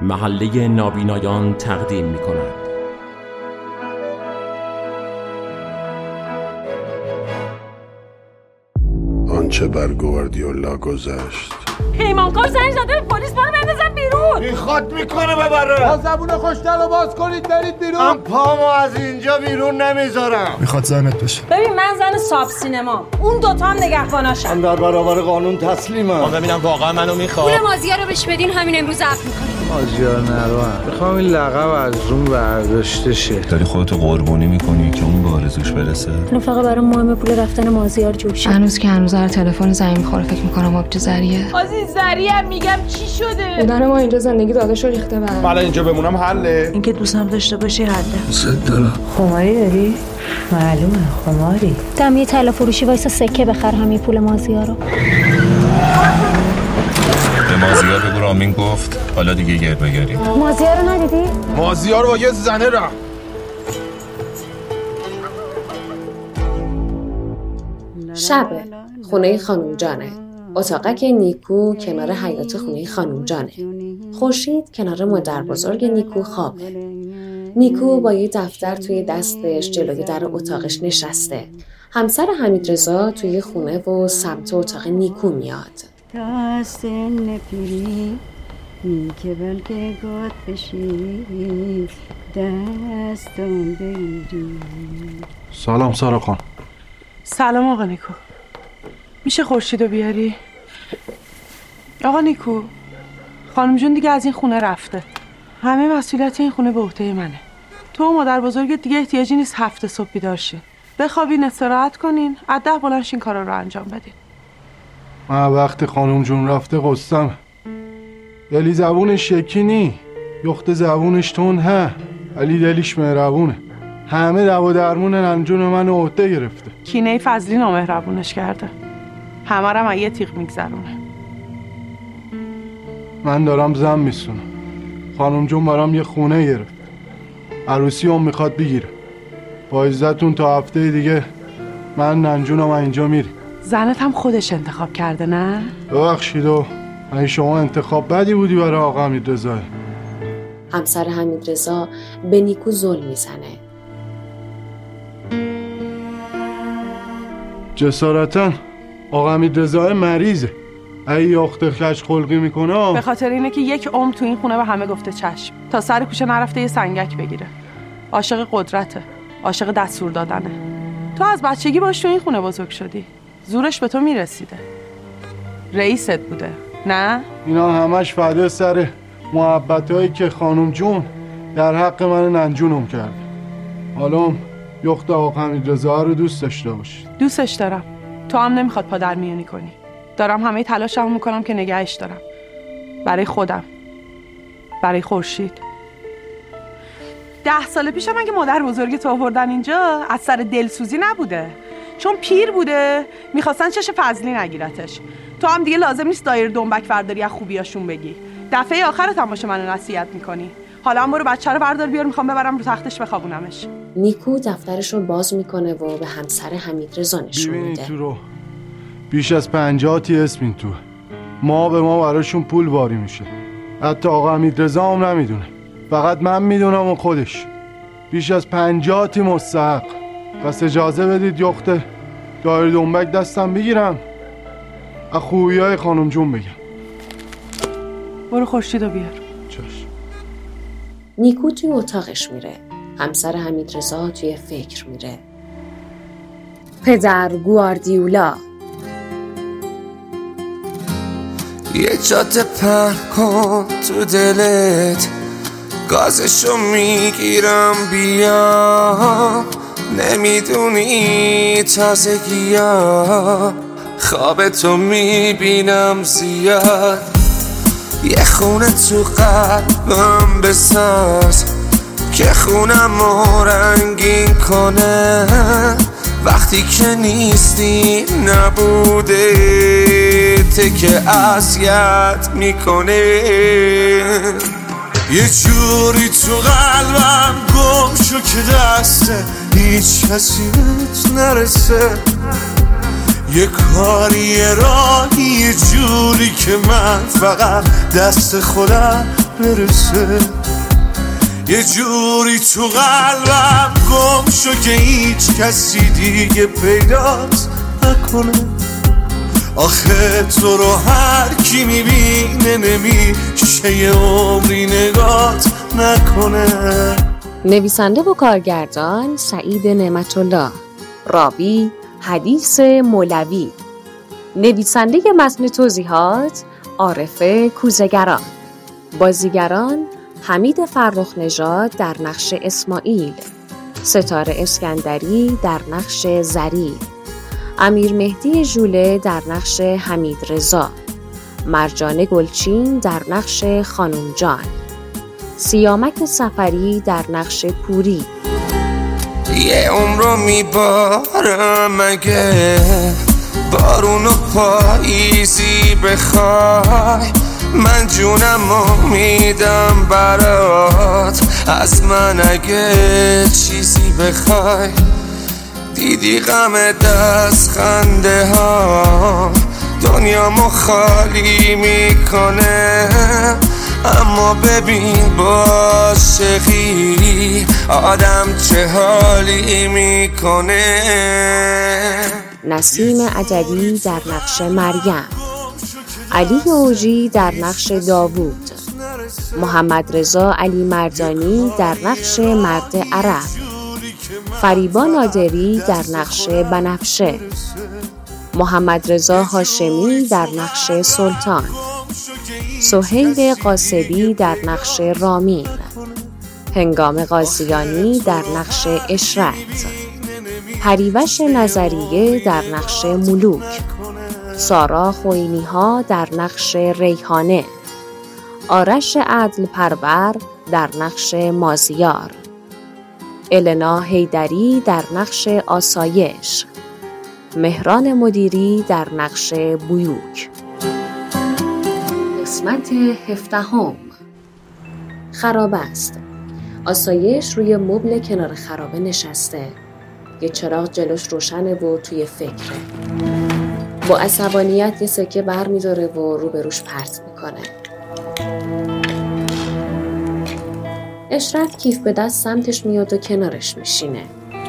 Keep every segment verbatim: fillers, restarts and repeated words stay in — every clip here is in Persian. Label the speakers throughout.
Speaker 1: محله نابینایان تقدیم می کند.
Speaker 2: آنچه بر گواردیولا گذشت.
Speaker 3: پیمانکار زنگ زده به پلیس، برو بندازن بیرون.
Speaker 4: میخواد میکنه ببره.
Speaker 5: با زبون خوشتر رو باز کنید برید بیرون.
Speaker 4: من پامو از اینجا بیرون نمیذارم.
Speaker 2: میخواد زنت بشه.
Speaker 3: ببین من زن ساب سینما، اون دوتا هم نگهباناشم.
Speaker 4: من در برابر قانون تسلیمم.
Speaker 1: ما ببینم واقعا منو میخواد.
Speaker 6: پول مازیار رو بهش بدین همین امروز عفو میکنیم.
Speaker 5: مازیار نروان میخوام این لقب از روم برداشته شه.
Speaker 7: داری خودتو قربانی میکنی که اون به آرزوش برسه.
Speaker 6: اون فقط برای مهم پول رفتن مازیار جوشه. هنوز که هنوز هر تلفن زنگ میخوره فکر میکنم آبجو زریه.
Speaker 3: عزیز زریه میگم چی شده؟
Speaker 6: بودن ما اینجا زندگی داداشو ریخته بر.
Speaker 5: من اینجا بمونم حله.
Speaker 3: اینکه دوستم داشته باشی حله.
Speaker 2: صد دلار.
Speaker 3: خماری داری؟ معلومه خماری.
Speaker 6: دم یه طلا فروشی وایسا سکه بخر همین پول مازیار رو.
Speaker 7: به مازیار بگو رامین گفت حالا دیگه گر بگیریم.
Speaker 6: مازیار رو ندیدی؟
Speaker 5: مازیار با یه زنه را.
Speaker 8: شبه خونه خانم جانه. اتاقک نیکو کنار حیاط خونه خانم جانه. خورشید کنار مادر بزرگ نیکو خوابه. نیکو با یه دفتر توی دستش جلوی در اتاقش نشسته. همسر حمیدرضا توی خونه و سمت اتاق نیکو میاد.
Speaker 9: دست نپیری که بلکه گود بشی دستم بگیری.
Speaker 5: سلام سارا خان.
Speaker 10: سلام آقا نیکو. میشه خورشیدو بیاری؟ آقا نیکو، خانم جون دیگه از این خونه رفته. همه مسئولیت این خونه به عهده منه. تو و مادر بزرگت دیگه احتیاجی نیست هفته صبح بیدار شین. بخوابین، استراحت کنین، از ده بلند شین کارا رو انجام بدین.
Speaker 5: من وقتی خانم جون رفته قصم. دلی زبونش یکی نی، یخت زبونش تون ها، علی دلیش مهربونه. همه دوا درمون ننجون من عهده گرفته.
Speaker 10: کینه فضلی نامهربونش کرده. همه رو یه تیغ میگذرونه.
Speaker 5: من دارم زن میسونم. خانم جون برام یه خونه گرفت. عروسی هم میخواد بگیره. با عزتون تا هفته دیگه من ننجونم اینجا میری.
Speaker 10: زنت هم خودش انتخاب کرده نه؟
Speaker 5: ببخشید و این شما انتخاب بدی بودی برای آقا حمیدرضا.
Speaker 8: همسر حمیدرضا به نیکو ظلم میزنه.
Speaker 5: جسارتاً آقا حمیدرضا مریضه. ای یاخته خش خلقی میکنه.
Speaker 10: به خاطر اینه که یک عمر تو این خونه به همه گفته چشم تا سر کوچه نرفته یه سنگک بگیره. عاشق قدرته، عاشق دستور دادنه. تو از بچگی باش تو این خونه بزرگ شدی. زورش به تو میرسیده. رئیست بوده نه؟
Speaker 5: اینا همش فدا سر محبتایی که خانم جون در حق من ننجونم کرد. حالا یخت آقا حمیدرضا رو دوست داشته باشی.
Speaker 10: دوستش دارم. تو هم نمیخواد پادر میانی کنی. دارم همه تلاشمو میکنم که نگهش دارم. برای خودم، برای خورشید. ده سال پیشم اگه مادر بزرگ تو آوردن اینجا از سر دلسوزی نبوده، چون پیر بوده میخواستن چش فضلی نگیرتش. تو هم دیگه لازم نیست دایر دنبک برداری از خوبیاشون بگی. دفعه آخرت هم باشه منو نصیحت میکنی. حالا هم برو بچه رو بردار بیار، میخوام ببرم رو تختش بخوابونمش.
Speaker 8: نیکو دفترش رو باز میکنه و به همسر حمیدرضا نشون میده.
Speaker 5: تو رو بیش از پنجاه تی اسم این تو ما به ما براشون پول واری میشه. حتی آقا حمیدرضا هم نمیدونه، فقط من میدونم و خودش. بیش از پنجاه تی مستحق. پس اجازه بدید یخت دایر دنبک دستم بگیرم، از خوبی های خانم جون بگم.
Speaker 10: برو خورشیدو بیار.
Speaker 5: چشم.
Speaker 8: نیکو توی اتاقش میره. همسر حمیدرضا توی فکر میره. پدر گواردیولا.
Speaker 11: یه جاده پهن کن تو دلت، گازشو میگیرم بیا. نمیدونی تازگی ها خواب تو میبینم زیاد. یه خونه تو قلبم بساز که خونم رو رنگین کنه. وقتی که نیستی نبوده که اذیت میکنه. یه جوری تو قلبم گم شو که دسته هیچ کسی بهت نرسه. یه کاری یه راهی یه جوری که من فقط دست خودم برسه. یه جوری تو قلبم گم شو که هیچ کسی دیگه پیدات نکنه. آخه تو رو هر کی میبینه نمیشه یه عمری نگات نکنه.
Speaker 8: نویسنده و کارگردان سعید نعمت الله. راوی حدیث مولوی. نویسنده متن توضیحات عارف کوزه‌گران. بازیگران حمید فرخ نژاد در نقش اسماعیل، ستاره اسکندری در نقش زری، امیر مهدی ژوله در نقش حمید رضا، مرجان گلچین در نقش خانم جان، سیامک سفری در نقش پوری.
Speaker 11: یه عمرو میبارم مگه بارون و پاییزی بخوای، من جونمو میدم برات، از من اگه چیزی بخوای. دیدی غم دست خنده ها دنیامو خالی میکنه، اما ببین با عاشقی آدم چه حالی میکنه.
Speaker 8: نسیم عجبی در نقش مریم، علی اوجی در نقش داوود، محمد رضا علی مردانی در نقش مرد عرب، فریبا نادری در نقش بنفشه، محمد رضا هاشمی در نقش سلطان، سهیل قاسبی در نقش رامین، هنگام قاضیانی در نقش اشرت، پریوش نظریه در نقش ملوک، سارا خوینی ها در نقش ریحانه، آرش عدل پرور در نقش مازیار، النا حیدری در نقش آسایش، مهران مدیری در نقش بیوک. قسمت هفدهم. خرابه است. آسایش روی مبل کنار خرابه نشسته. یه چراغ جلوش روشنه و توی فکره. با عصبانیت یه سکه بر می‌داره و روبروش پرت میکنه. اشرت کیف به دست سمتش میاد و کنارش میشینه.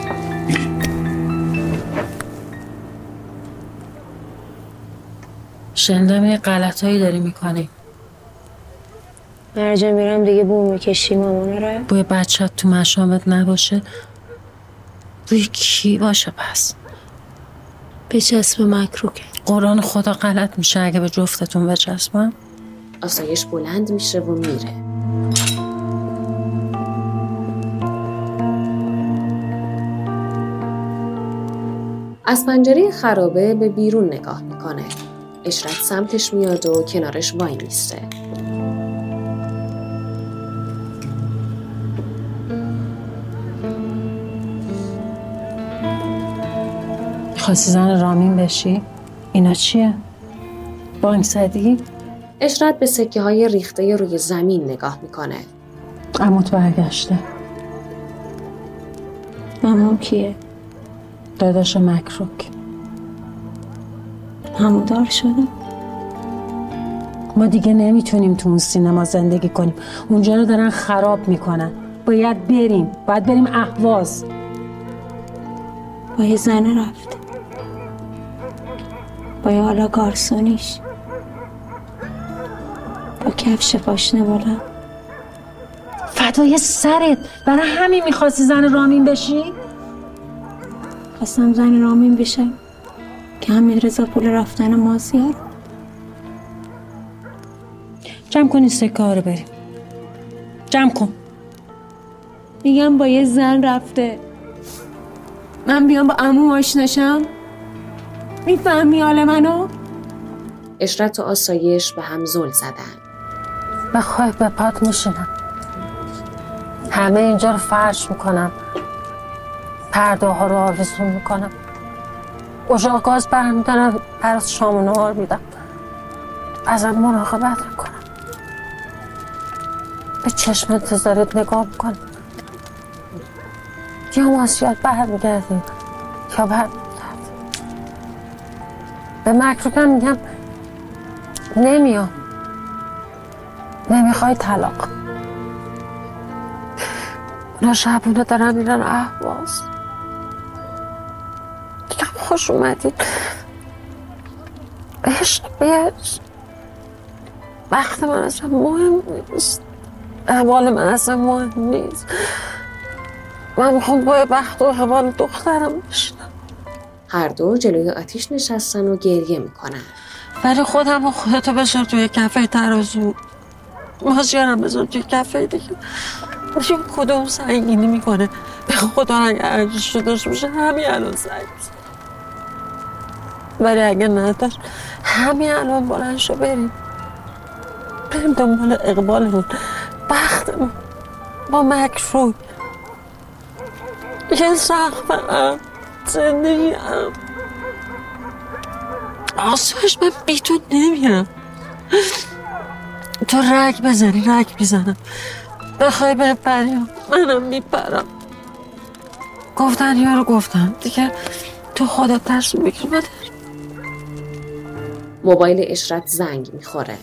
Speaker 12: شنیدم یه غلطایی داری میکنی.
Speaker 6: هر جا میرم دیگه بوم میکشی مامانه رو.
Speaker 12: بوی بچه‌ت تو مشامت نباشه بوی کی باشه پس؟
Speaker 6: به چسب مکروکه.
Speaker 12: قرآن خدا غلط میشه اگه به جفتتون بچسبم.
Speaker 8: آسایش بلند میشه و میره. از پنجره خرابه به بیرون نگاه میکنه. اشرت سمتش میاد و کنارش وای میسته.
Speaker 12: خواستی زن رامین بشی؟ اینا چیه؟ بانک زدی؟
Speaker 8: اشرت به سکه های ریخته روی زمین نگاه میکنه.
Speaker 12: عموت برگشته.
Speaker 6: عموم کیه؟
Speaker 12: داداش مکروک.
Speaker 6: عمودار شده؟
Speaker 12: ما دیگه نمیتونیم تو اون سینما زندگی کنیم. اونجا رو دارن خراب میکنن. باید بریم. باید بریم اهواز.
Speaker 6: با یه زنه رفته. با یه حالا گارسونیش. با کفش پاشنه بالا.
Speaker 12: فدای سرت. برای همین میخواستی زن رامین بشی؟
Speaker 6: خواستم زن رامین بشم که حمید رضا پول رفتن مازیار.
Speaker 12: جمع کن این سکه ها رو بریم. جمع کن.
Speaker 6: میگم با یه زن رفته. من بیام با عموم آشناشم؟ میفهمی حال منو؟
Speaker 8: اشرت و آسایش به هم زل زدن.
Speaker 12: بخواه به پات میشینم. همه اینجا رو فرش میکنم. پرده ها رو آویزون میکنم. اجاق گاز برمیدارم برات شام و نهار میدم. ازت مراقبت میکنم. به چشم انتظارت نگاه میکنم. یا ماسیات برمیگردی یا برمیگردی. به مکروکم میگم نمیام. نمیخوای طلاق. اونا شبونه دارن میرن اهواز. دیگه خوش اومدین. عشق بیش وقت من اصلا مهم نیست، احوال من اصلا مهم نیست. من میخوام با بخت و احوال دخترم بشنم.
Speaker 8: هر دو جلوی آتیش نشستن و گریه میکنن.
Speaker 12: ولی خودم و خودتو بذار توی کفه ترازو، مازیارم بذار توی کفه دیگه. باشیم کدوم سنگینی میکنه. به خدا اگه ارزش داشته باشه همین الان سنگ، ولی اگه نداشت همین الان بلند شو بریم بریم دنبال اقبالمون، بختمون، با مکروه یه سقفم، زندگیم. آسوش من بی تو نمیرم. تو رگ بزنی رگ میزنم، بخوای بپریم منم میپرم. گفتن یارو گفتم دیگه، تو خودت تصمیم بگیر. بده.
Speaker 8: موبایل اشرت زنگ میخوره.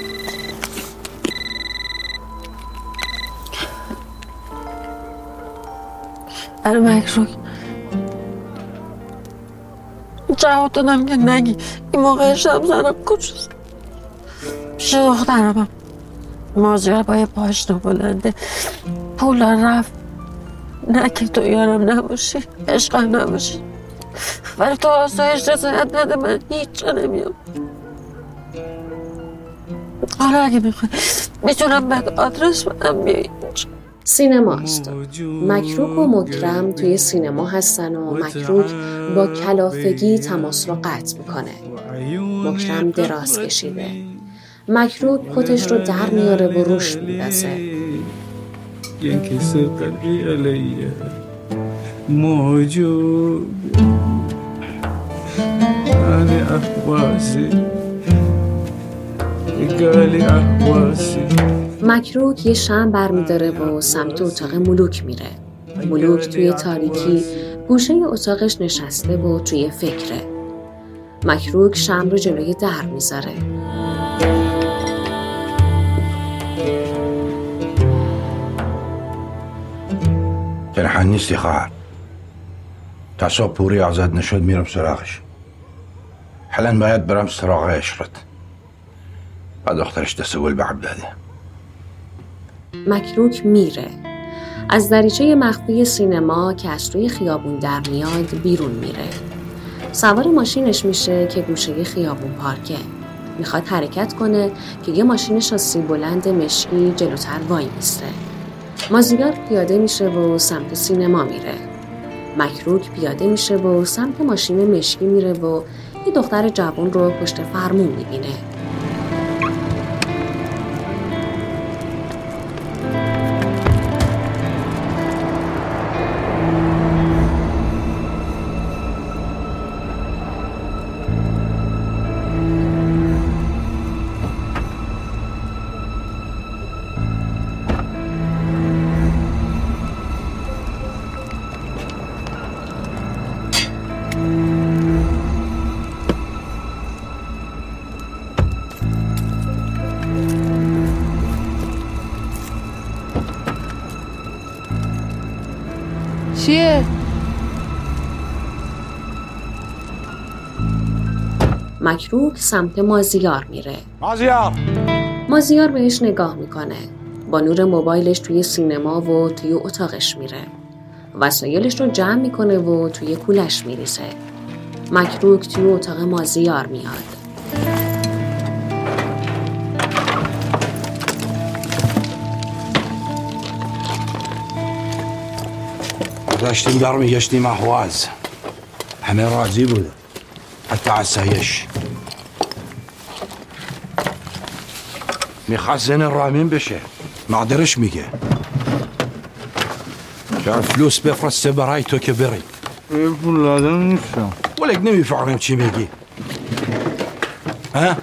Speaker 12: الو مکروه، جواب دادم که نگی این موقع شب زنم کجاست. پیش دخترم مازیار با یه پاشنه بلنده پولا رفت. نه که تو یارم نباشی، عشقم نباشی، ولی تو آسایش رضایت نده من هیچ جا نمیام. حالا اگه میخوای میتونم بهت آدرس بدم بیایی.
Speaker 8: سینماست. مکروک و مکرم توی سینما هستن و مکروک با کلافگی تماس رو قطع میکنه. مکرم دراز کشیده. مکروک کتش رو در میاره و روش میندازه. مکروک یه شمع برمیداره و سمت اتاق ملوک میره. ملوک توی تاریکی گوشه اتاقش نشسته و توی فکره. مکروک شمع رو جلوی در میذاره.
Speaker 13: تنحن نیستی خواهر. تا صبح پوری آزاد نشد میرم سراغش. حالا باید برم سراغ اشرت. بعد دخترش دست گل به عب داده.
Speaker 8: مکروک میره. از دریچه مخفی سینما که از توی خیابون در میاد بیرون میره. سوار ماشینش میشه که گوشه خیابون پارکه. میخواد حرکت کنه که یه ماشین شاسی بلند مشکی جلوتر وای میسته. مازیار پیاده میشه و سمت سینما میره. مکروک پیاده میشه و سمت ماشین مشکی میره و یه دختر جوان رو پشت فرمون میبینه.
Speaker 10: چیه؟
Speaker 8: مکروک سمت مازیار میره.
Speaker 13: مازیار!
Speaker 8: مازیار بهش نگاه میکنه. با نور موبایلش توی سینما و توی اتاقش میره. وسایلش رو جمع میکنه و توی کولش میریزه. مکروک توی اتاق مازیار میاد.
Speaker 13: داشتیم برمیگشتیم اهواز. همه راضی بود، حتی عسایش. میخواست زن رامین بشه، مقدرش میگه که فلوس بفرسته برای تو که بری.
Speaker 5: این پول لازم نیستم.
Speaker 13: ولک نمیفهمم چی میگی. ها؟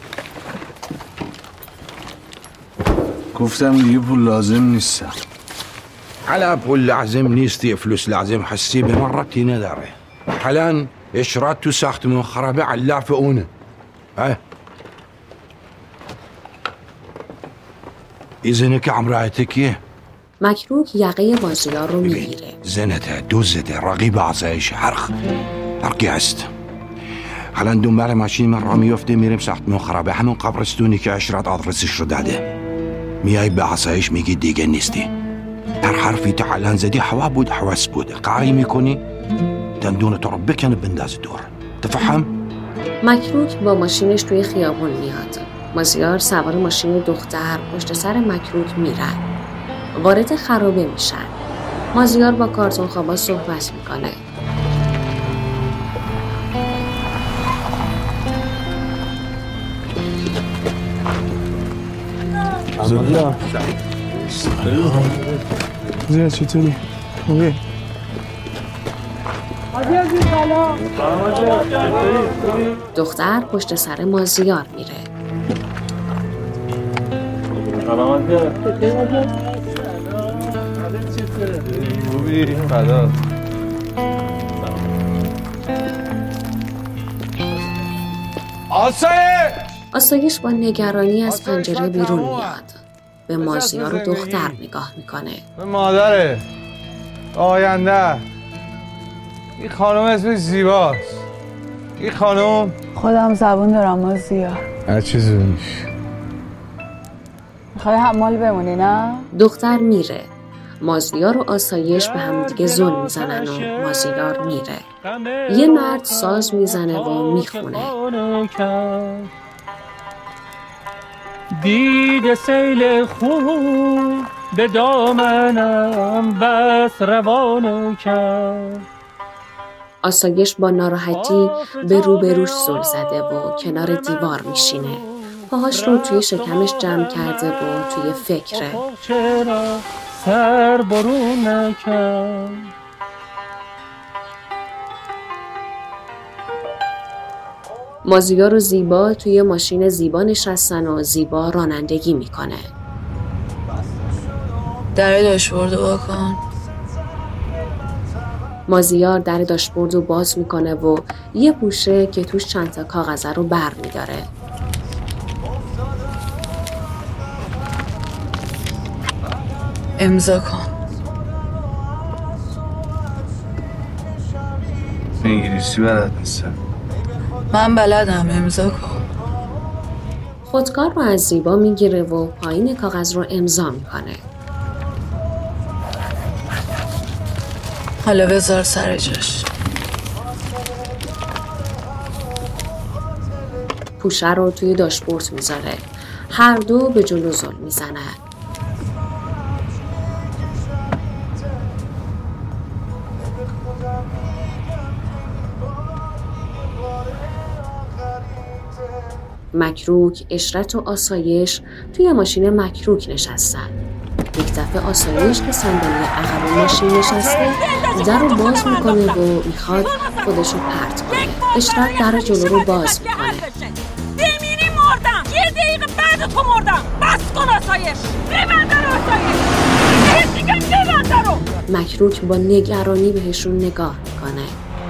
Speaker 5: گفتم دیگه پول لازم نیستم.
Speaker 13: على پول لازم نیستی، فلوس لازم حسی به من ربطی نداره. حالا اشرات تو ساختمون خرابه علاف اونه. ها؟ این زنه که امرایته کیه؟
Speaker 8: مکروک یقه مازیار رو میگیره.
Speaker 13: زنته، دوزته، رقیب اعضایش، هرخ هرکی هست. حالا دنبال ماشین من را میفته میریم ساختمون خرابه، همون قبرستونی که اشرت آدرسش رو داده. میای به اعضایش میگی دیگه نیستی. هر حرفی تو حالا زدی هوا بود حواس بود. قاری میکنی دندون تو رو بکنه بنداز دور. تفهم؟
Speaker 8: مکروک با ماشینش توی خیابون میاد. مازیار سوار ماشین دختر پشت سر مکروک میرن. وارد خرابه میشن. مازیار با کارتون خوابا صحبت میکنه.
Speaker 5: زلیا زلیا چطوری؟ خوبی؟
Speaker 8: دختر پشت سر مازیار میره.
Speaker 5: خوبی؟ فدا.
Speaker 11: آسایش!
Speaker 8: آسایش با نگرانی از پنجره بیرون میاد. به مازیار و دختر نگاه میکنه.
Speaker 5: مادره آینده این خانم اسمش زیباست. این خانم
Speaker 14: خودم زبون دارم مازیار.
Speaker 5: هر چی زونیش.
Speaker 14: میخوای حمال بمونی نه؟
Speaker 8: دختر میره. مازیار و آسایش به هم دیگه ظلم میزنن و مازیار میره. یه مرد ساز میزنه و میخونه.
Speaker 15: دید سیل خوب به دامنم بس روانه کرد.
Speaker 8: آسایش با ناراحتی به روبروش زل زده و کنار دیوار میشینه. پاهاش رو توی شکمش جمع کرده و توی فکره.
Speaker 15: سر برون نکرد.
Speaker 8: مازیار و زیبا توی ماشین زیبا نشستن و زیبا رانندگی میکنه.
Speaker 14: در داشبورد رو بکن.
Speaker 8: مازیار در داشبورد رو باز میکنه و یه پوشه که توش چند تا کاغذ رو بر میداره.
Speaker 14: امضا کن.
Speaker 11: انگلیسی بلد نیستم.
Speaker 14: من بلدم، امضا کن.
Speaker 8: خودکار رو از زیبا میگیره و پایین کاغذ رو امضا میکنه.
Speaker 14: حالا بذار سر جاش.
Speaker 8: پوشه رو توی داشبورد میذاره. هر دو به جلو زل میزنن. مکروک، اشرت و آسایش توی ماشین مکروک نشستن. یک دفعه آسایش که صندلی عقب ماشین نشسته در رو باز میکنه و میخواد خودش رو پرت کنه. اشرت در جلو رو باز میکنه.
Speaker 3: بمیری مردم. یه دقیقه بعد تو مردم. بس کن آسایش. ببندن آسایش. بهت میگم ببندن رو.
Speaker 8: مکروک با نگرانی بهشون نگاه میکنه.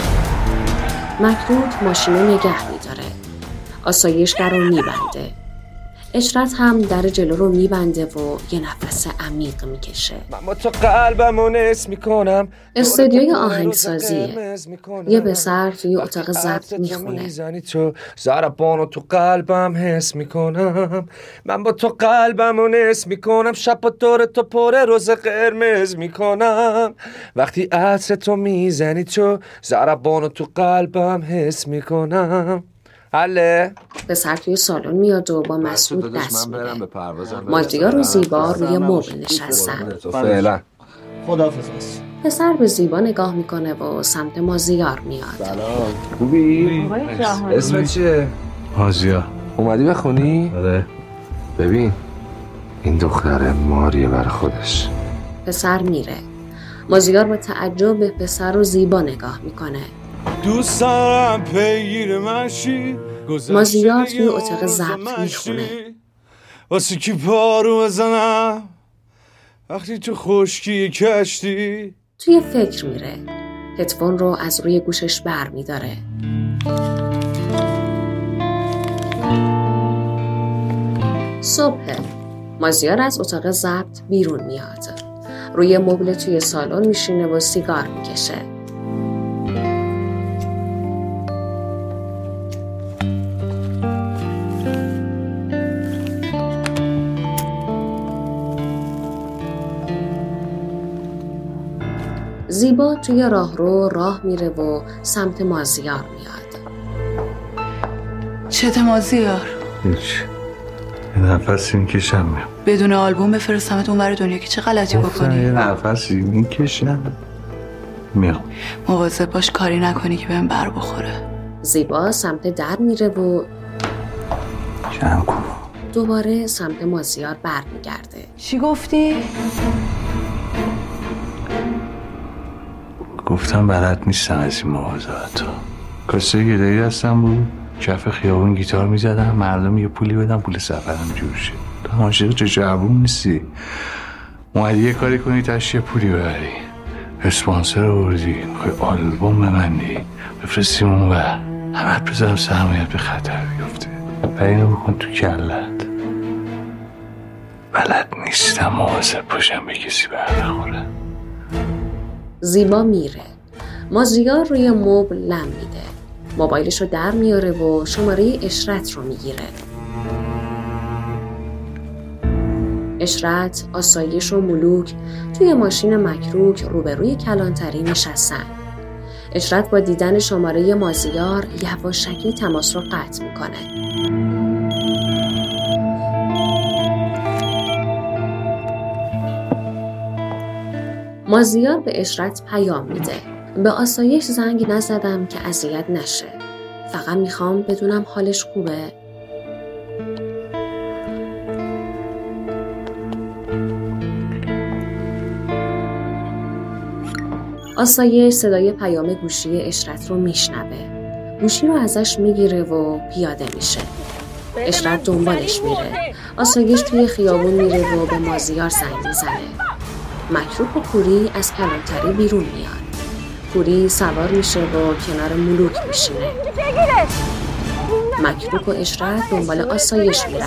Speaker 8: مکروک ماشین رو نگه میداره. آسایش در رو میبنده. اشرت هم در جلو رو میبنده و یه نفس عمیق میکشه.
Speaker 11: من با تو قلبمو نس میکنم.
Speaker 8: استودیوی آهنگسازیه. یه پسر توی اتاق ضبط میخونه.
Speaker 11: تو ضربانو تو قلبم حس میکنم. من با تو قلبمو نس میکنم. شب با دور تو پر روز قرمز میکنم. وقتی عطر تو میزنی تو ضربانو تو قلبم حس میکنم. حله؟
Speaker 8: پسر توی سالن میاد و با مسعود دست میده. مازیار و زیبا روی مبل نشستن.
Speaker 11: فعلا
Speaker 4: خداحافظ.
Speaker 8: پسر به زیبا نگاه میکنه و سمت مازیار میاد.
Speaker 11: سلام. خوبی؟ اسمت چیه؟
Speaker 5: مازیار.
Speaker 11: اومدی بخونی؟
Speaker 5: آره.
Speaker 11: ببین این دختره ماریه بر خودش.
Speaker 8: پسر میره. مازیار با تعجب به پسر و زیبا نگاه میکنه.
Speaker 11: دوست دارم پیگیر منشی.
Speaker 8: مازیار توی اتاق ضبط میخونه.
Speaker 11: واسه کی پارو بزنم وقتی تو خشکی کشتی.
Speaker 8: توی فکر میره. هدفون رو از روی گوشش بر میداره. صبح مازیار از اتاق ضبط بیرون میاد. روی مبل توی سالن میشینه و سیگار میکشه. زیبا توی راهرو راه میره و سمت مازیار میاد.
Speaker 14: چته مازیار؟
Speaker 16: هیچ. یه نفسی میکشم میام.
Speaker 14: بدون آلبوم بفرستمت اونور دنیا که چه غلطی بکنی؟
Speaker 16: یه نفسی میکشم میام.
Speaker 14: مواظب باش کاری نکنی که بهم بر بخوره.
Speaker 8: زیبا سمت در میره و
Speaker 16: جمع کن.
Speaker 8: دوباره سمت مازیار بر میگرده.
Speaker 14: چی گفتی؟
Speaker 16: گفتم بلد نیستم از این مواضعات. کاسه گدایی دستم بود، کف خیابون گیتار میزدم، مردم یه پولی بدم پول سفرم جور شد. تو عاشق چه جوون نیستی؟ اومدی یه کاری کنی تشیه پولی ببری، اسپانسر آوردی، میخوای آلبوم ببندی بفرستیم اون و همت بذارم سرمایت به خطر بیفته. و اینو بکن تو کلت. بلد نیستم مواظب باشم به کسی بر نخوره.
Speaker 8: زیبا میره. مازیار روی مبل لم میده. موبایلش رو در میاره و شماره اشرت رو میگیره. اشرت، آسایش و ملوک توی ماشین مکروک روبروی کلانتری نشستن. اشرت با دیدن شماره مازیار یواشکی تماس رو قطع میکنه. مازیار به اشرت پیام میده. به آسایش زنگ نزدم که اذیت نشه. فقط میخوام بدونم حالش خوبه. آسایش صدای پیام گوشی اشرت رو میشنوه. گوشی رو ازش میگیره و پیاده میشه. اشرت دنبالش میره. آسایش توی خیابون میره و به مازیار زنگ میزنه. مکروک و پوری از کلانتری بیرون میاد. پوری سوار میشه و کنار ملوک میشینه. مکروک و اشرت دنبال آسایش میرن.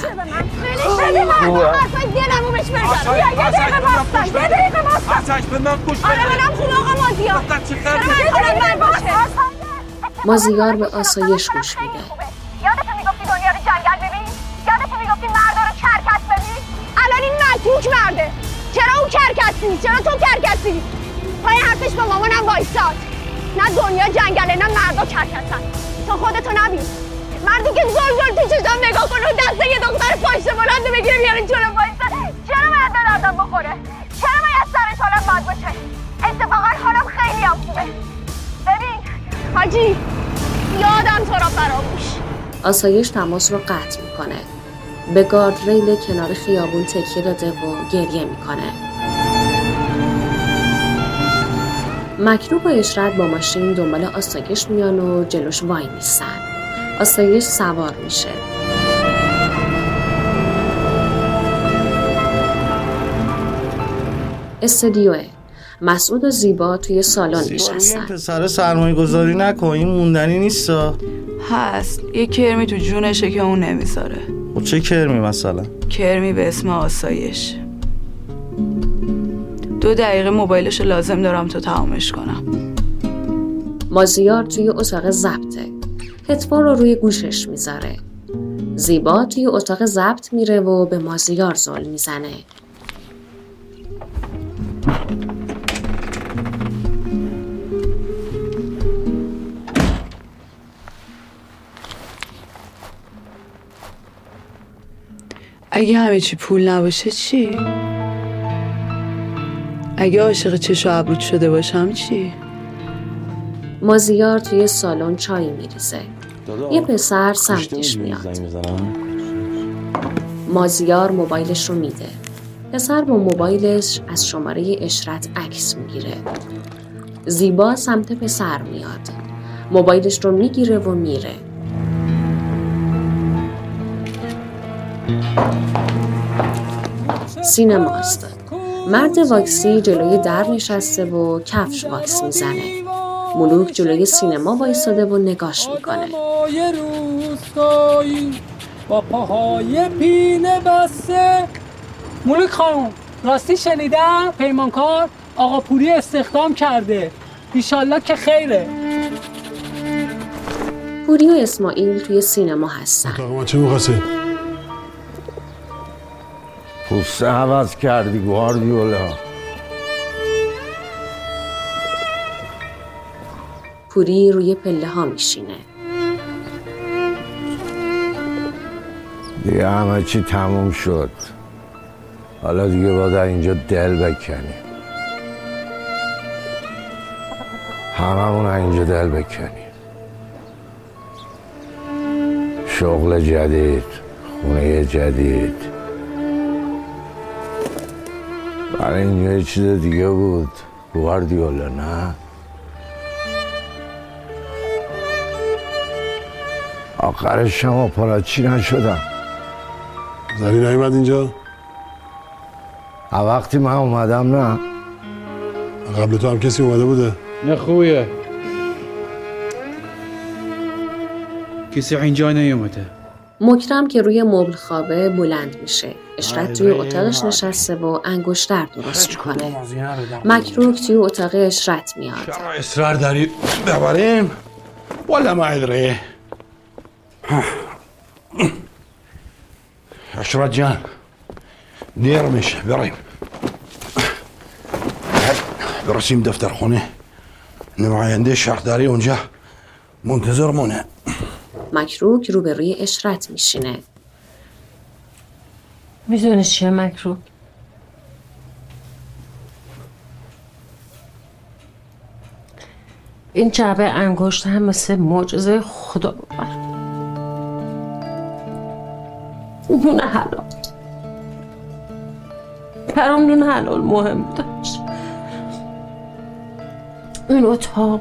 Speaker 8: مازیار به آسایش گوش میده.
Speaker 17: یادتون میگفتی دنیا رو جنگل ببین؟ یادتون میگفتی مردا رو کرکس ببین؟ الان این مکروک مرده. چرا اون کرکسی؟ چرا تو کرکسی؟ پای حرفش با مامانم وایساد. نه دنیا جنگله نه مردا کرکسن. تو خودتو نبین. مردی که زل زل تو چشم نگاه کنه و دسته یه دختر پاشته بلند بگیره بیاره جلو وایسا. چرا باید به دردم بخوره؟ چرا باید سرش حالم بد باشه؟ اتفاقا حالم خیلی هم خوبه. ببین حاجی یادم تو را فراموش.
Speaker 8: آسایش تماس رو قطع میکنه. به گاردریل کنار خیابون تکیه داده و گریه میکنه. مکروک و اشرت با ماشین دنبال آسایش میان و جلوش وای میستن. آسایش سوار میشه. استودیوه. مسعود و زیبا توی سالن نشستن.
Speaker 4: پسر سرمایه گذاری نکن، این موندنی نیستا.
Speaker 14: هست یه کرمی تو جونشه که اون نمیذاره.
Speaker 4: و چه کرمی مثلا؟
Speaker 14: کرمی به اسم آسایش. دو دقیقه موبایلشو لازم دارم تا تمامش کنم.
Speaker 8: مازیار توی اتاق ضبطه. هدفون رو روی گوشش میذاره. زیبا توی اتاق ضبط میره و به مازیار زل میزنه.
Speaker 14: اگه همه چی پول نباشه چی؟ اگه عاشق چش و ابرود شده باشم چی؟
Speaker 8: مازیار توی سالن چای میریزه. یه پسر سمتش میاد. مازیار موبایلش رو میده. پسر با موبایلش از شماره اشرت عکس میگیره. زیبا سمت پسر میاد. موبایلش رو میگیره و میره. سینماست. مرد واکسی جلوی در نشسته و کفش واکس میزنه. ملوک جلوی سینما وایساده و نگاش میکنه.
Speaker 15: با پاهای پینه بسته ملک خانم راستی شنیدم پیمانکار آقا پوری استخدام کرده، ایشالله که خیره.
Speaker 8: پوری و اسماعیل توی سینما هستن.
Speaker 2: ما چه می‌خواستی؟
Speaker 18: پوسته عوض کردی گواردیولا.
Speaker 8: پوری روی پله ها میشینه.
Speaker 18: دیگه همه چی تموم شد. حالا دیگه باید اینجا دل بکنیم. هممون اینجا دل بکنیم. شغل جدید، خونه جدید. برای اینجا یه چیز دیگه بود گواردیولا، نه؟ آخرش شما پالاچی نشدم.
Speaker 2: زری نیومد اینجا؟
Speaker 18: وقتی من اومدم نه.
Speaker 2: قبل تو هم کسی اومده بوده؟
Speaker 19: نه خوبیه. کسی اینجا نیومده.
Speaker 8: مکرم که روی مبل خوابه بلند میشه. اشرت توی اتاقش نشسته و انگشتر درست میکنه. مکروک توی اتاق اشرت میاد.
Speaker 13: چرا اصرار داری ببریم؟ ولا ما ادري. اشرت جان دیر میشه بریم. برسیم دفتر خونه. نماینده شهرداری اونجا منتظر مونه.
Speaker 8: مکروک روبروی اشرت میشینه.
Speaker 12: میدونی چیه مکروک؟ این جعبه انگشت هم مثل معجزه خدا ببر. نون حلال. برام نون حلال مهم داشت. این اتاق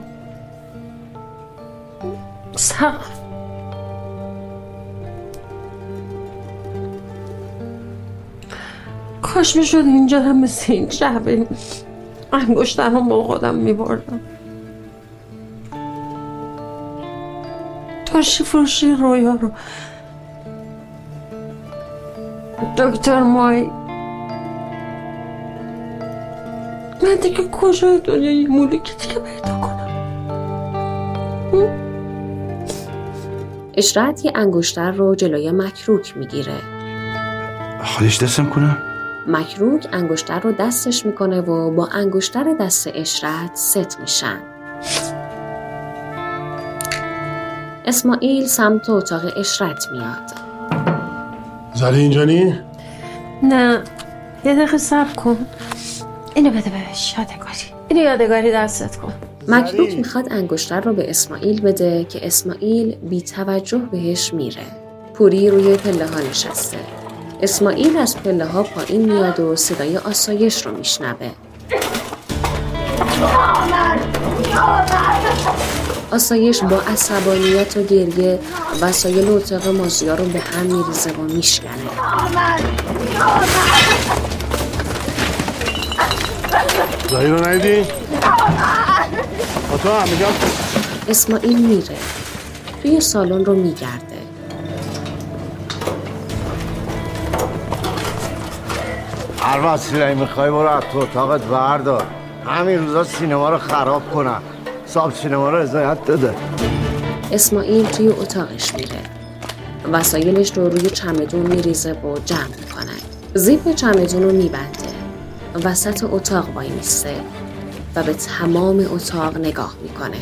Speaker 12: سقف کاش میشد اینجا هم مثل این جعبه انگشتر هم با خودم میبردم. داشتی فروشی رویا رو دکتر مای من دیگه کجای دنیای مولکی دیگه پیدا کنم؟
Speaker 8: اشرت یه انگشتر رو جلوی مکروک میگیره.
Speaker 13: خودش دستم کنم؟
Speaker 8: مکروک انگشتر رو دستش میکنه و با انگشتر دست اشرت ست میشن. اسماعیل سمت اتاق اشرت میاد.
Speaker 2: زری اینجا نی؟
Speaker 12: نه یه دقیقه صبر کن. اینو بده بهش یادگاری. اینو یادگاری دستت کن.
Speaker 8: مکروک میخواد انگشتر رو به اسماعیل بده که اسماعیل بی توجه بهش میره. پوری روی پله ها نشسته. اسماعیل از پله ها پایین میاد و صدای آسایش رو میشنوه. آسایش با عصبانیت و گریه وسایل اتاق مازیار رو به هم میریزه و میشکنه.
Speaker 2: زهی رو ندیدی؟ تو هم میگم.
Speaker 8: اسماعیل میره. توی سالن رو میگرده.
Speaker 18: هر وسیله میخوای برو از تو اتاقت بردار. همین روزا سینما رو خراب کنن. صاحب سینما رو رضایت داده.
Speaker 8: اسماعیل توی اتاقش میره. وسایلش رو روی چمدون میریزه و جمع میکنه. زیپ چمدون رو میبنده. وسط اتاق وای میسته و به تمام اتاق نگاه میکنه.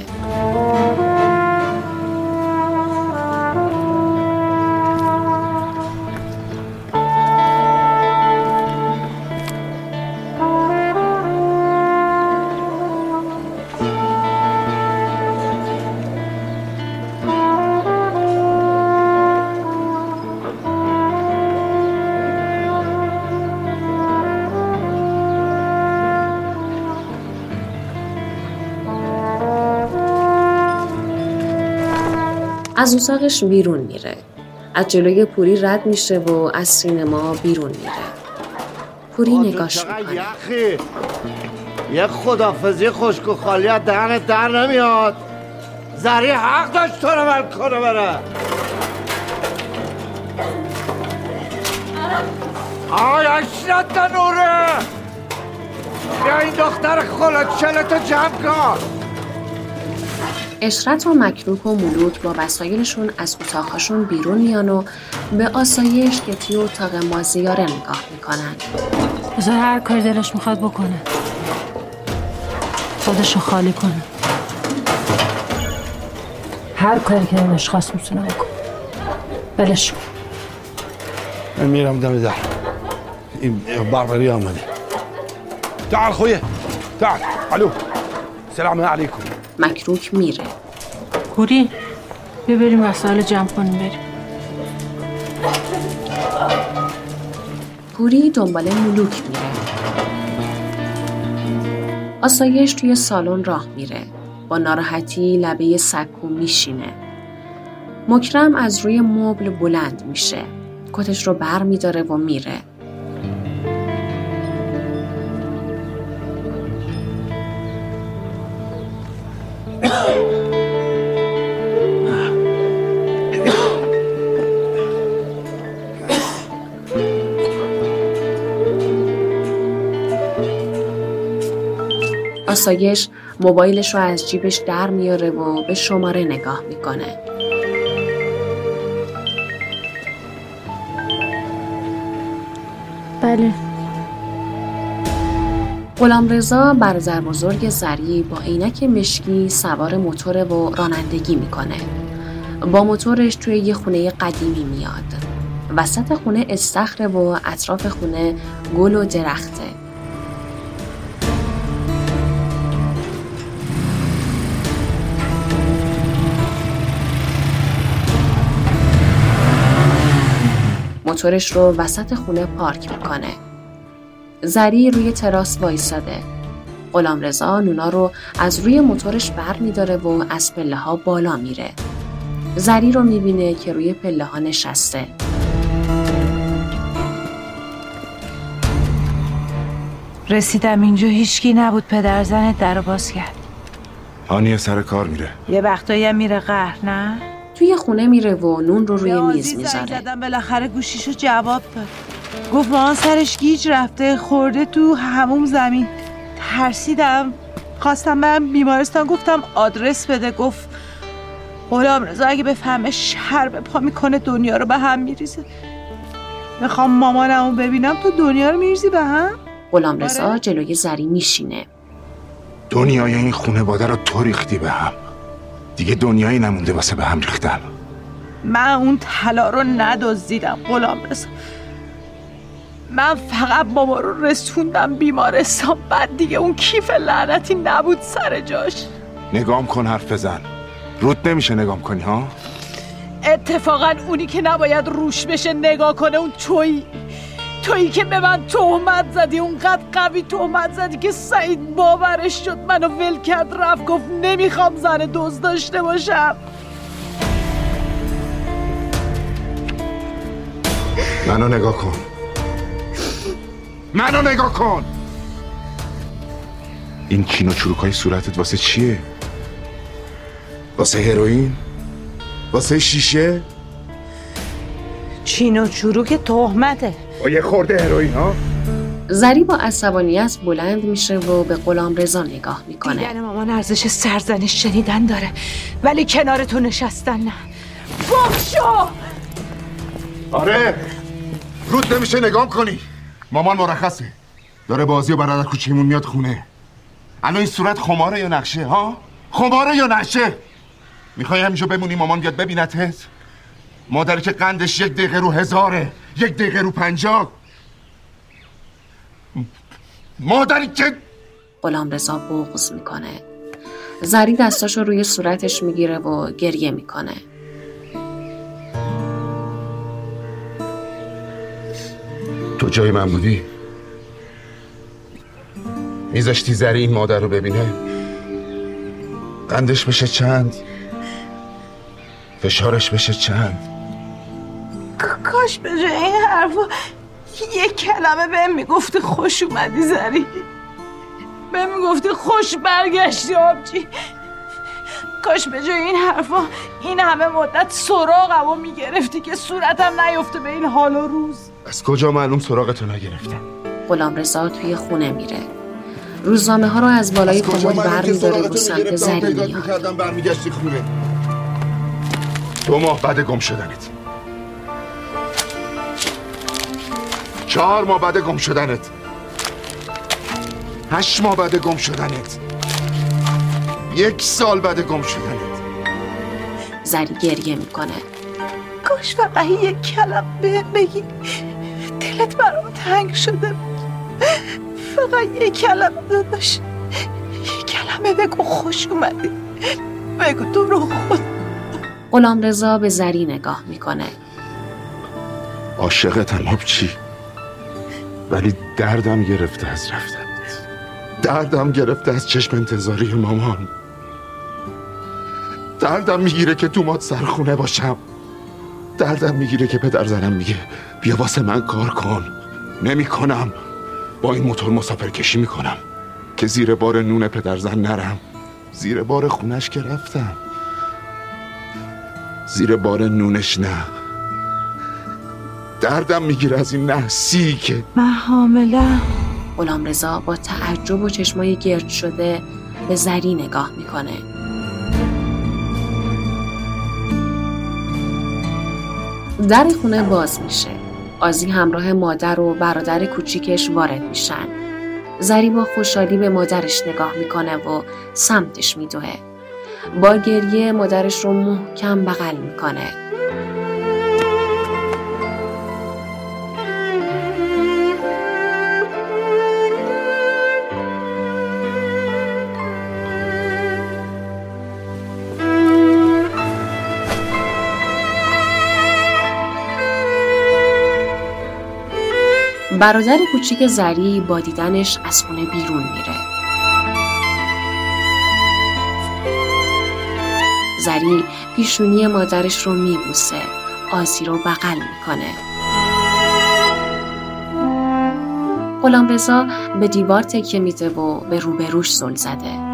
Speaker 8: از اتاقش بیرون میره. از جلوی پوری رد میشه و از سینما بیرون میره. پوری نگاش میکنه.
Speaker 18: یه خدافزی خشک و خالی از دهنت در نمیاد. زری حق داشت تو رو ول کنه بره. آی اشرت نوره، بیا این دختر خلط چلتو جمع کن.
Speaker 8: اشرت و مکروک و ملوک با وسایلشون از اتاقهاشون بیرون میان و به آسایش که توی اتاق مازیاره نگاه میکنن.
Speaker 12: بذار هر کاری دلش میخواد بکنه، خودشو خالی کنه، هر کاری که دلش خواست میتونه بکنه، بلش کن.
Speaker 2: من میرم دم در، این بربری آمده. تعال خویه، تعال. الو، سلام علیکم.
Speaker 8: مکروک میره.
Speaker 12: پوری بیا بریم وسایل جمع کنیم بریم.
Speaker 8: پوری دنبال ملوک میره. آسایش توی سالن راه میره. با ناراحتی لبه سکو میشینه. مکرم از روی مبل بلند میشه. کتش رو بر میداره و میره. آسایش موبایلش رو از جیبش در میاره و به شماره نگاه میکنه.
Speaker 12: بله.
Speaker 8: غلامرضا برادر بزرگ زری با عینک مشکی سوار موتور و رانندگی میکنه. با موتورش توی یه خونه قدیمی میاد. وسط خونه استخره و اطراف خونه گل و درخته. موتورش رو وسط خونه پارک میکنه. زری روی تراس وایساده. غلامرضا نونا رو از روی موتورش بر میداره و از پله ها بالا میره. زری رو میبینه که روی پله ها نشسته.
Speaker 10: رسیدم اینجا هیچکی نبود، پدر زنت در رو باز کرد.
Speaker 20: هانیه سر کار میره.
Speaker 10: یه وقتایی هم میره قهر نه؟
Speaker 8: توی خونه میره و نون رو روی میز میذاره.
Speaker 10: زدم بالاخره گوشیشو جواب داد. گفت مامان سرش گیج رفته، خورده تو هموم زمین. ترسیدم خواستم برم بیمارستان، گفتم آدرس بده. گفت غلامرضا اگه بفهمه شر به پا میکنه دنیا رو به هم میریزه. میخوام مامانمو ببینم، تو دنیا رو میریزی به هم؟
Speaker 8: غلامرضا جلوی زری میشینه.
Speaker 20: دنیای این خانواده رو تو ریختی به هم. دیگه دنیایی نمونده واسه به هم ریختن.
Speaker 10: من اون طلا رو ندزدیدم غلامرضا. من فقط بابا رو رسوندم بیمارستان، بعد دیگه اون کیف لعنتی نبود سر جاش.
Speaker 20: نگام کن، حرف بزن. رود نمیشه نگام کنی ها؟
Speaker 10: اتفاقا اونی که نباید روش بشه نگاه کنه اون تویی. تویی که به من تهمت زدی، اونقدر قوی تهمت زدی که سعید باورش شد، منو ول کرد رفت، گفت نمیخوام زن دزد داشته باشم.
Speaker 20: منو نگاه کن، منو نگاه کن. این چین و چروکای صورتت واسه چیه؟ واسه هروئین؟ واسه شیشه؟
Speaker 10: چین و چروک تهمته.
Speaker 20: با یه خورده هروئین ها؟
Speaker 8: زری با عصبانیت بلند میشه و به غلامرضا نگاه میکنه.
Speaker 10: دیدن مامان ارزش سرزنش شنیدن داره، ولی کنار تو نشستن نه. بخشو!
Speaker 20: آره، رود نمیشه نگام کنی. مامان مرخصه، داره بازی و برادر کوچیمون میاد خونه. الان این صورت خماره یا نقشه ها؟ خماره یا نقشه؟ میخوای همینجا بمونی مامان بیاد ببینتت؟ مادری که قندش یک دقیقه رو هزاره، یک دقیقه رو پنجاه. مادری که
Speaker 8: غلامرضا بغض میکنه. زری دستاشو روی صورتش میگیره و گریه میکنه.
Speaker 20: تو جای من بودی؟ میذاشتی زری این مادر رو ببینه؟ قندش بشه چند؟ فشارش بشه چند؟
Speaker 10: کاش به جای این حرفا یک کلمه بهم میگفتی خوش اومدی زری. بهم میگفتی خوش برگشتی آبجی. کاش به جای این حرفا این همه مدت سراغمو میگرفتی که صورتم نیفته به این حال و روز.
Speaker 20: از کجا معلوم سراغتو نگرفتم؟
Speaker 8: غلامرضا توی خونه میره. روزنامه ها رو از بالای کمد برمی‌داره و سمت زری میاد.
Speaker 20: برمیگشتی خونه. دو ماه بعد گم شدنت. چهار ماه بعد گم شدنت. هشت ماه بعد گم شدنت. یک سال بعد گم شدنت.
Speaker 8: زری گریه میکنه.
Speaker 10: کاش فقط یک کلم به بگی، دلت برام تنگ شده، فقط یک کلم داداش، یک کلمه بگو خوش اومدی، بگو تو رو خود.
Speaker 8: غلامرضا به زری نگاه میکنه.
Speaker 20: عاشقتم آبجی، ولی دردم گرفته از رفتنت. دردم گرفته از چشم انتظاری مامان. دردم میگیره که تو مات سرخونه باشم. دردم میگیره که پدر زنم میگه بیا واسه من کار کن. نمی کنم. با این موتور مسافر کشی میکنم که زیر بار نون پدر زن نرم. زیر بار خونش که رفتم، زیر بار نونش نه. دردم میگیره از این نحسی که
Speaker 10: من حاملم.
Speaker 8: غلامرضا با تعجب و چشمای گرد شده به زری نگاه میکنه. در خونه باز میشه. آزی همراه مادر و برادر کوچیکش وارد میشن. زری با خوشحالی به مادرش نگاه میکنه و سمتش میدوه. با گریه مادرش رو محکم بغل میکنه. برادر کوچیک زری با دیدنش از خونه بیرون میره. زری پیشونی مادرش رو میبوسه، آزی رو بغل میکنه. غلامرضا به دیوار تکیه میده و به روبروش زل زده.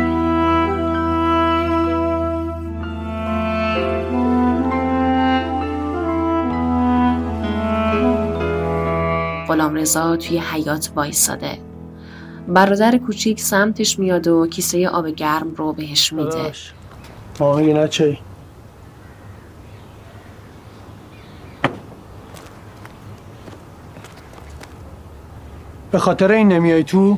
Speaker 8: غلامرضا توی حیاط وایساده. برادر کوچیک سمتش میاد و کیسه آب گرم رو بهش میده.
Speaker 5: ما میگه نه چی؟ به خاطر این نمیای تو؟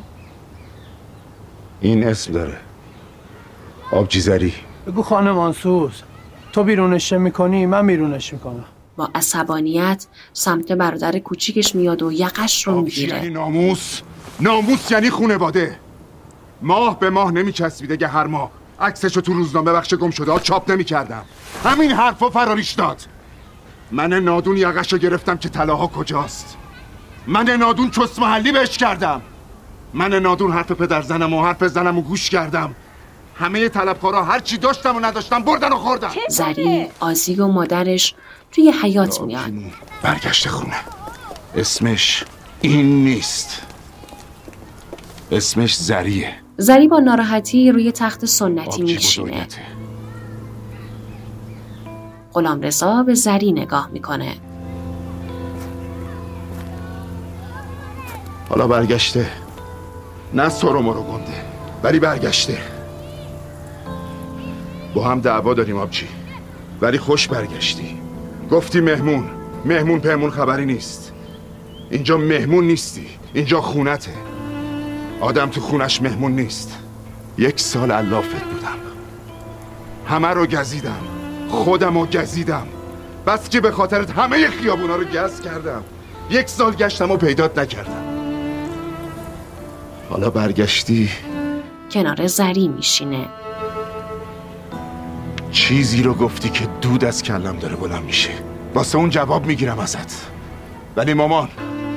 Speaker 20: این اسم داره، آبجی زری.
Speaker 5: بگو خانم آنسوز، تو بیرونش میکنی من بیرونش میکنم.
Speaker 8: با عصبانیت سمت برادر کوچیکش میاد و یقش رو میگیره.
Speaker 20: یعنی ناموس، ناموس یعنی خونواده. ماه به ماه نمیچسبیده که هر ماه عکسشو تو روزنامه بخش گم شده ها چاپ نمیکردم. همین حرفا فراریش داد. من نادون یقشو گرفتم که طلاها کجاست. من نادون چست محلی بهش کردم. من نادون حرف پدر زنم و حرف زنم و گوش کردم. همه طلبکارا هر چی داشتم و نداشتم بردن و خوردن.
Speaker 8: زری، آزی و مادرش توی حیاط میاد.
Speaker 20: برگشت خونه. اسمش این نیست. اسمش زریه.
Speaker 8: زری با ناراحتی روی تخت سنتی میشینه. غلامرضا به زری نگاه میکنه.
Speaker 20: حالا برگشته. نه سرو مرو گنده، ولی برگشته. با هم دعوا داریم آبجی، ولی خوش برگشتی. گفتی مهمون، مهمون پهمون خبری نیست. اینجا مهمون نیستی، اینجا خونته. آدم تو خونش مهمون نیست. یک سال علافت بودم، همه رو گزیدم، خودم رو گزیدم، بس که به خاطرت همه خیابونا رو گز کردم. یک سال گشتم و پیدات نکردم. حالا برگشتی.
Speaker 8: کنار زری میشینه.
Speaker 20: چیزی رو گفتی که دود از کلم داره بلند میشه. واسه اون جواب میگیرم ازت. ولی مامان،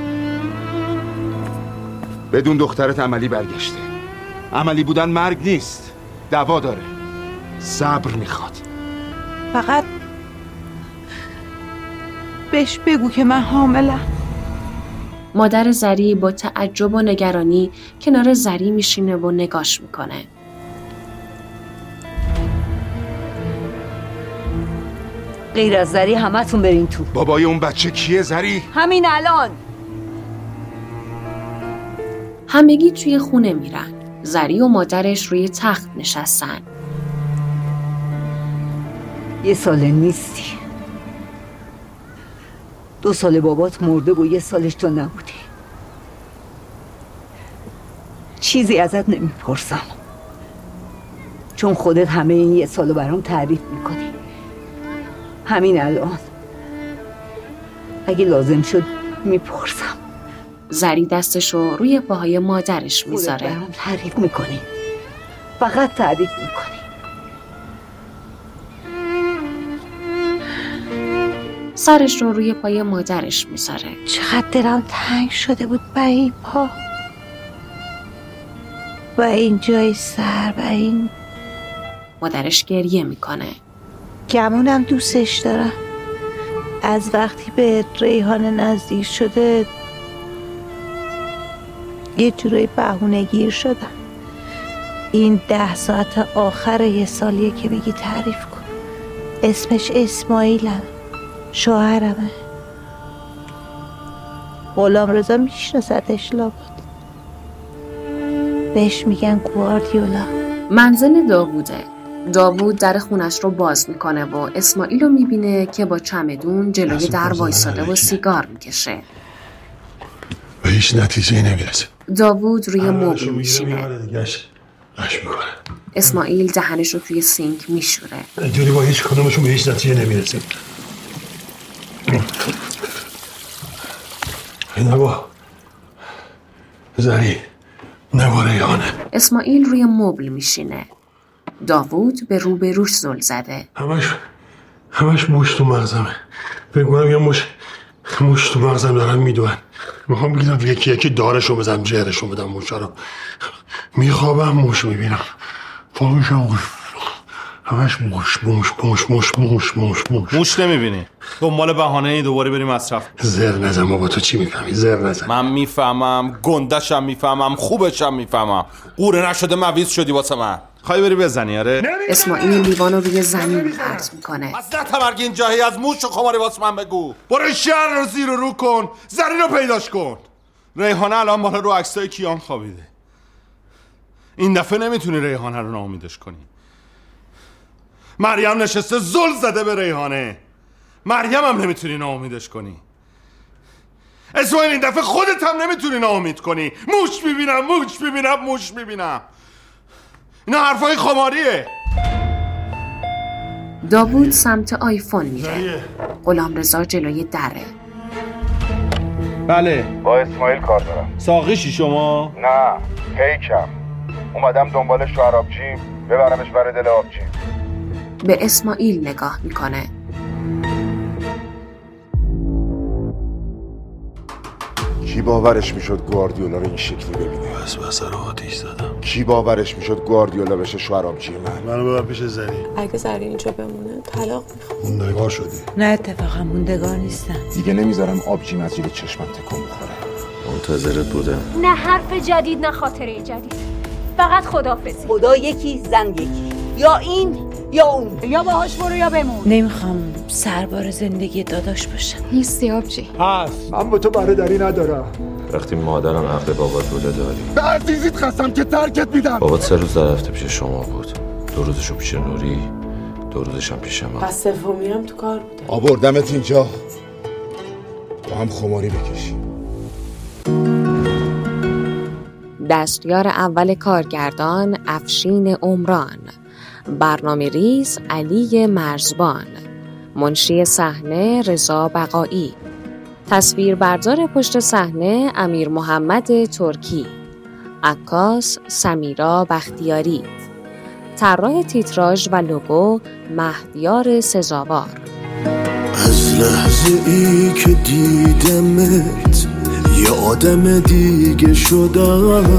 Speaker 20: بدون دخترت عملی برگشته. عملی بودن مرگ نیست، دوا داره، صبر میخواد.
Speaker 10: فقط بهش بگو که من حاملم.
Speaker 8: مادر زری با تعجب و نگرانی کنار زری میشینه و نگاش میکنه.
Speaker 9: غیر از زری همتون برین تو.
Speaker 20: بابای اون بچه کیه زری؟
Speaker 9: همین الان.
Speaker 8: همگی توی خونه میرن. زری و مادرش روی تخت نشستن.
Speaker 9: یه سال نیستی. دو سال بابات مرده و یه سالش تو نبودی. چیزی ازت نمیپرسم، چون خودت همه این یه سالو برام تعریف میکنی. همین الان اگه لازم شد میپرسم.
Speaker 8: زری دستشو روی پاهای مادرش میذاره.
Speaker 9: خودت برام تعریف میکنی، فقط تعریف میکنی.
Speaker 8: سرش رو روی پای مادرش میذاره.
Speaker 21: چقدر دلم تنگ شده بود به این پا و این جای سر و این.
Speaker 8: مادرش گریه میکنه.
Speaker 21: گمونم دوستش دارم. از وقتی به ریحان نزدیک شده یه جورایی بهونه گیر شدم. این ده ساعت آخر یه سالیه که بگی تعریف کن. اسمش اسماعیلم، شوهرمه. غلامرضا میشناستش لابد، بهش میگن گواردیولا.
Speaker 8: منزل داووده. داوود در خونش رو باز میکنه و اسماعیل رو میبینه که با چمدون جلوی در وایساده و سیگار میکشه.
Speaker 2: به هیچ نتیجه نمیرسه.
Speaker 8: داوود روی مبل میشینه.
Speaker 2: اش میکنه.
Speaker 8: اسماعیل دهنش رو توی سینک میشوره.
Speaker 2: اینجوری با هیچ کدومشون به هیچ نتیجه نمیرسه. نبا زری، نبا ریحانه.
Speaker 8: اسماعیل روی مبل میشینه. داوود به رو به روش زل زده.
Speaker 2: همش همش موش تو مغزمه. بگونم یه موش موش تو مغزم دارن میدونن. میخوام بگیرم یکی یکی دارشو بزنم، جهرشو بدم موشا رو. میخوابم موش میبینم. پا میشم همش موش موش موش موش موش موش موش
Speaker 4: موش نمیبینی؟ دنبال بهانه دوباره بریم مصرف.
Speaker 2: زر نزن بابا، تو چی میفهمی؟ زر نزن.
Speaker 4: من میفهمم، گندشم میفهمم، خوبشم میفهمم. قوره نشده مویز شدی واسه من. خواهی بری بزنی؟ آره.
Speaker 8: اسماعیل لیوان رو روی زمین پرت میکنه.
Speaker 4: از نه تمرگین جاهی از موش و خماری واسه من بگو. برو شهر رو زیر و رو کن، زری رو پیداش کن. ریحانه الان بالا رو عکسای کیان خوابیده. این دفعه نمیتونی ریحانه رو ناامیدش کنی. مریم نشسته زل زده به ریحانه. مریم هم نمیتونی ناامیدش کنی. اسماعیل این دفعه خودت هم نمیتونی ناامید کنی. موش میبینم موش میبینم موش میبینم. اینا حرفای خماریه.
Speaker 8: داوود سمت آیفون میره. غلامرضا جلوی دره.
Speaker 4: بله
Speaker 20: با اسماعیل کار دارم.
Speaker 4: ساقیشی شما؟
Speaker 20: نه کیکم. اومدم دنبال شوهر آبجیم ببرمش بر دل آبجیم.
Speaker 8: به اسماعیل نگاه میکنه.
Speaker 20: کی باورش میشد گواردیولا رو این شکلی ببینه؟
Speaker 2: بس بس رو آتیش زدم.
Speaker 20: کی باورش میشد گواردیولا بشه شوهر آبجی من؟
Speaker 2: منو ببر پیش زری.
Speaker 21: اگه زری اینجا بمونه طلاق میخوام.
Speaker 2: موندگار شدی.
Speaker 21: نه اتفاقا موندگار نیستم.
Speaker 20: دیگه نمیذارم آبجیم از زیر چشمم تکون بخوره.
Speaker 4: منتظرت بودم.
Speaker 17: نه حرف جدید نه خاطره جدید، فقط خداحافظی.
Speaker 9: خدا یکی زن یکی، یا این یا اون.
Speaker 3: یا باهاش برو یا بمون.
Speaker 21: نمیخوام سربار زندگی داداش باشم.
Speaker 17: نیستی آبجی.
Speaker 5: هست. من با تو برادری ندارم.
Speaker 7: وقتی مادرم عقد بابات بوده داری.
Speaker 20: به عزیزیت خستم که ترکت میدم.
Speaker 7: بابات سه روز رفته پیش شما بود. دو روزشو پیش نوری، دو روزش هم پیش ما.
Speaker 21: پس سومی هم تو کار بوده.
Speaker 20: آوردمت اینجا با هم خماری بکشیم.
Speaker 8: دستیار اول کارگردان افشین عمران، برنامه ریز علی مرزبان، منشی صحنه رضا بقایی، تصویربردار پشت صحنه امیر محمد ترکی، عکاس سمیرا بختیاری، طراح تیتراژ و لوگو مهدیار سزاوار.
Speaker 22: از لحظه ای که دیدمت یه آدم دیگه شدم،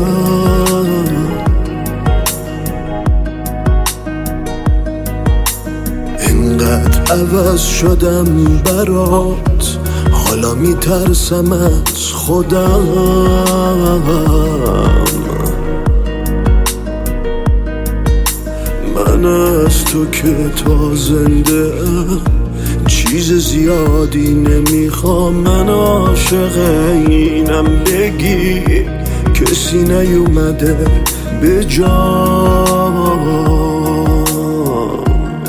Speaker 22: اینقدر عوض شدم برات، حالا میترسم از خودم. من از تو که تا زنده چیز زیادی نمیخوام، من عاشق اینم بگی کسی نیومده به جام.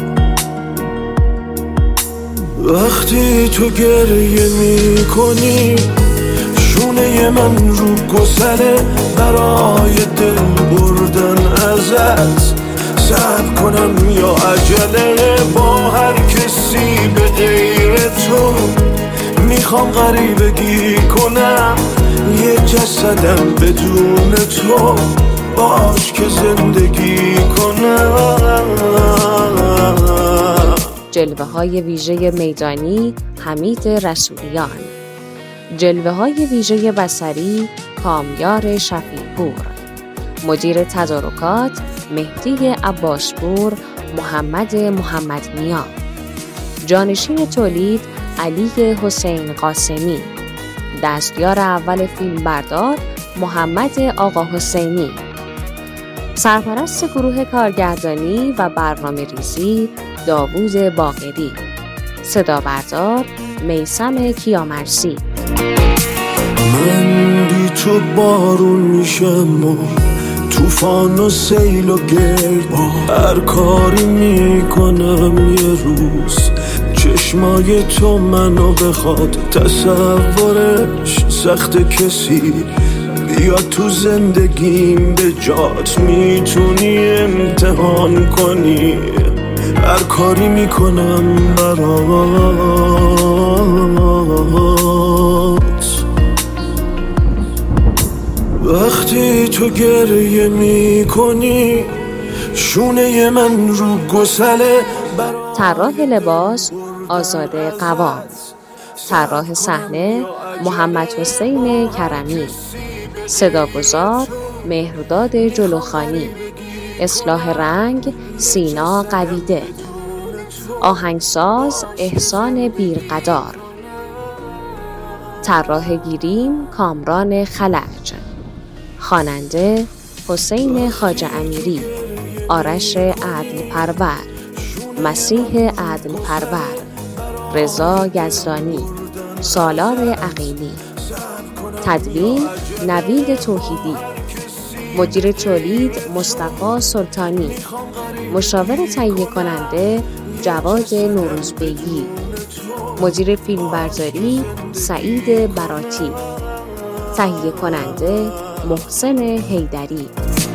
Speaker 22: وقتی تو گریه میکنی شونه من رو گسله، برای دل بردن ازت صبر کنم یا عجله، با هر کسی به غیر تو میخوام غریبگی کنم، یه جسدم بدون تو باش که زندگی کنم.
Speaker 8: جلوه های ویژه میدانی حمید رسولیان، جلوه های ویژه بصری کامیار شفیع‌پور، مدیر تدارکات مهدی عباسپور محمد محمد نیا، جانشین تولید علی حسین قاسمی، دستیار اول فیلم بردار محمد آقا حسینی، سرپرست گروه کارگردانی و برنامه ریزی داوود باقری، صدا بردار میثم کیامرسی.
Speaker 22: من بی تو بارون میشم و طوفان و سیل و گرد، هر کاری میکنم یه روز چشمای تو منو بخواد، تصورش سخت کسی بیاد تو زندگیم به جات، میتونی امتحان کنی هر کاری میکنم برات. وقتی تو گریه میکنی شونه من رو گسله.
Speaker 8: طراح لباس آزاده قوام، طراح صحنه محمد حسین کرمی، صداگذار مهرداد جلوخانی، اصلاح رنگ سینا قویده، آهنگساز احسان بیرقدار، طراح گیریم کامران خلج، خواننده حسین خواجه امیری، آرش عدل پرور، مسیح عدل پرور، رضا یزدانی، سالار عقیلی، تدوین نوید توحیدی، مدیر تولید مصطفی سلطانی، مشاور تهیه کننده جواد نوروزبیگی، مدیر فیلمبرداری سعید براتی، تهیه کننده محسن حیدری.